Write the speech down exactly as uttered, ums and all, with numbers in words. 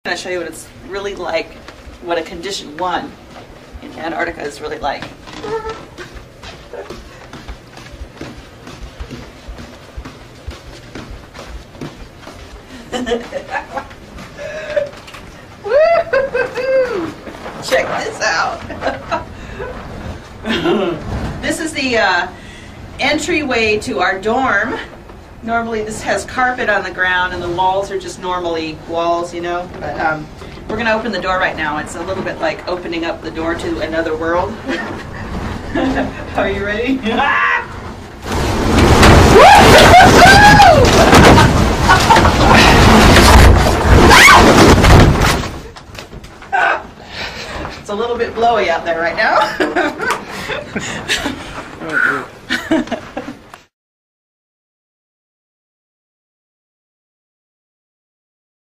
I'm going to show you what it's really like, what a condition one in Antarctica is really like. Check this out. This is the uh, entryway to our dorm. Normally this has carpet on the ground and the walls are just normally walls, you know, but um, we're going to open the door right now. It's a little bit like opening up the door to another world. Are you ready? It's a little bit blowy out there right now.